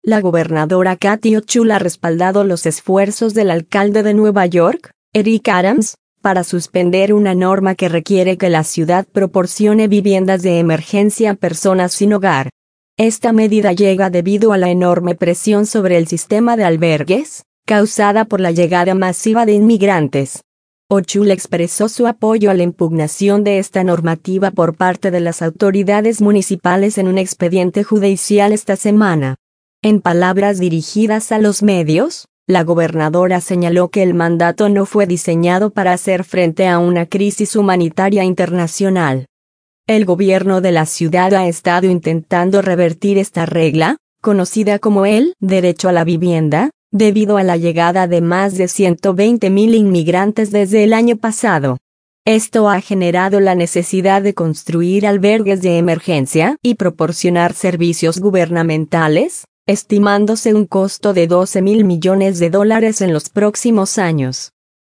la gobernadora Kathy Hochul ha respaldado los esfuerzos del alcalde de Nueva York, Eric Adams, para suspender una norma que requiere que la ciudad proporcione viviendas de emergencia a personas sin hogar. Esta medida llega debido a la enorme presión sobre el sistema de albergues, causada por la llegada masiva de inmigrantes. Hochul expresó su apoyo a la impugnación de esta normativa por parte de las autoridades municipales en un expediente judicial esta semana. En palabras dirigidas a los medios, la gobernadora señaló que el mandato no fue diseñado para hacer frente a una crisis humanitaria internacional. El gobierno de la ciudad ha estado intentando revertir esta regla, conocida como el derecho a la vivienda, debido a la llegada de más de 120,000 inmigrantes desde el año pasado. Esto ha generado la necesidad de construir albergues de emergencia y proporcionar servicios gubernamentales, estimándose un costo de $12,000 millones en los próximos años.